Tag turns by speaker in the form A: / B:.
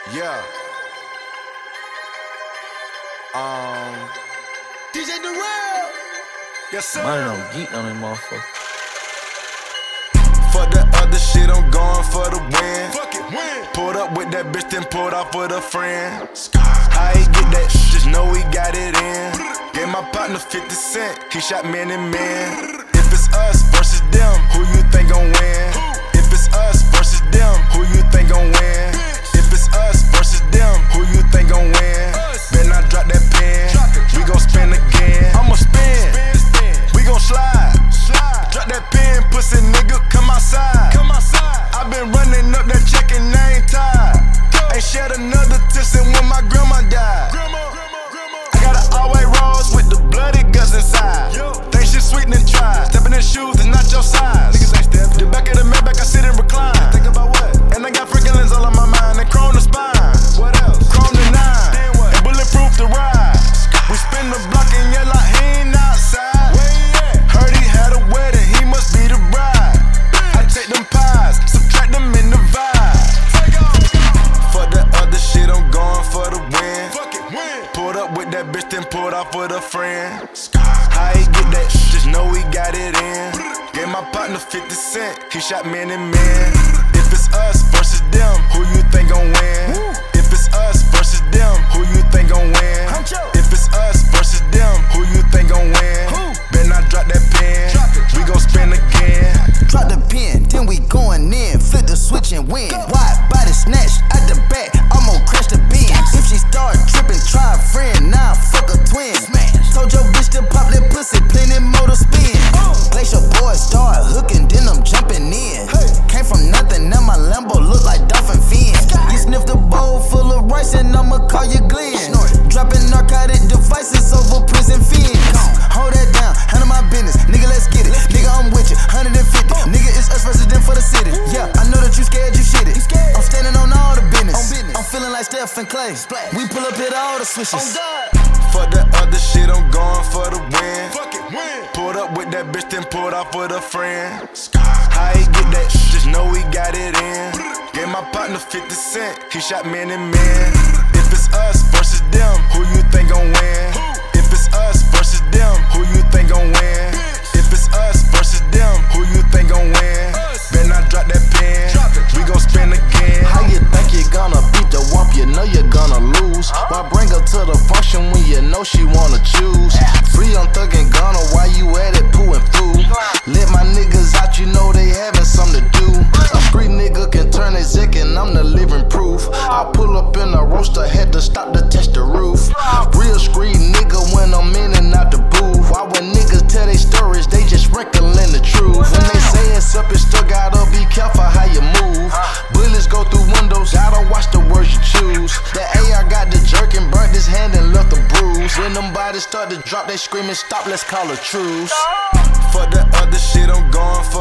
A: Yeah. DJ Durrell. Yes, sir.
B: Money don't geek on that motherfucker.
A: Fuck the other shit, I'm going for the win. Fuck it, win. Pulled up with that bitch, then pulled off with a friend. How he get that shit? Just know he got it in. Gave my partner 50 cent, he shot men and men. If it's us versus them, who you think gon' win? If it's us versus them, who you think gon' win? If it's us versus them, who you think gon' win? Better not drop that pen, we gon' spin again. I'ma spin, we gon' slide. Drop that pen, pussy nigga, come outside. I been running up that check and I ain't tired. Ain't shed another tear since when my grandma died. I got an all-white rose with the bloody guts inside. Think shit sweet and try. Stepping in shoes is not your size. The back of the Maybach, I sit and recline. Think about what? And I got freaking lens all on my mind and chrome the spine. What else? Chrome the 9 and bulletproof the ride. We spin the block and yell like he ain't outside. Heard he had a wedding, he must be the bride. I take them pies, subtract them in the vibe. Fuck the other shit, I'm going for the win. Pulled up with that bitch, then pulled off with a friend. How he get that shit? Just know he got it in. Gave my partner 50 cent, he shot men and men. If it's us versus them, who you think gon' win? If it's us versus them, who you think gon' win? If it's us versus them, who you think gon' win? Better not drop that pen, we gon' spin again.
C: Drop the pen, then we going in. Flip the switch and win. Wide body snatch at the back, almost crash the bin. If she start tripping, try a friend, nah, fuck a twin. Told your bitch to pop that pussy, plenty motor spin. Glacier boys start hooking, then I'm jumping in. Came from nothing, now my Lambo look like dolphin fin. You sniff the bowl full of rice and I'ma call you Glenn. Dropping narcotic devices over prison fins. Hold that down, handle my business, nigga, let's get it. Nigga, I'm with you, 150. Nigga, it's us versus them for the city. Yeah, I know that you scared, you shit it. I'm standing on all the business. I'm feeling like Steph and Clay. We pull up, hit all the switches.
A: Fuck the other shit, I'm going for the win. Pulled up with that bitch, then pulled off with a friend. How he get that shit? Just know he got it in. Gave my partner 50 cent, he shot men and men. If it's us versus them, who you think gon' win? If it's us versus them, who you think gon' win? If it's us versus them, who you think gon' win? Better not drop that pen, we gon' spin again.
D: How you think you gonna beat the wump? You know you're gonna lose. Why bring her to the function when you know she wanna choose? Free on Thug and Gunna, why you at it pooing through? Let my niggas out, you know they having something to do. A street nigga can turn exec and I'm the living proof. I pull up in a roaster, had to stop to test the roof. Real street nigga when I'm in and out the booth. Why when niggas tell they stories, they just wrinkling the truth. When they say it's up, it's still gotta be careful how you move. Bullets go through windows, gotta watch the words you choose. The AR got the jerk and burnt his hand and left a bruise. When them bodies start to drop, they screaming stop, let's call a truce.
A: Fuck the other shit, I'm going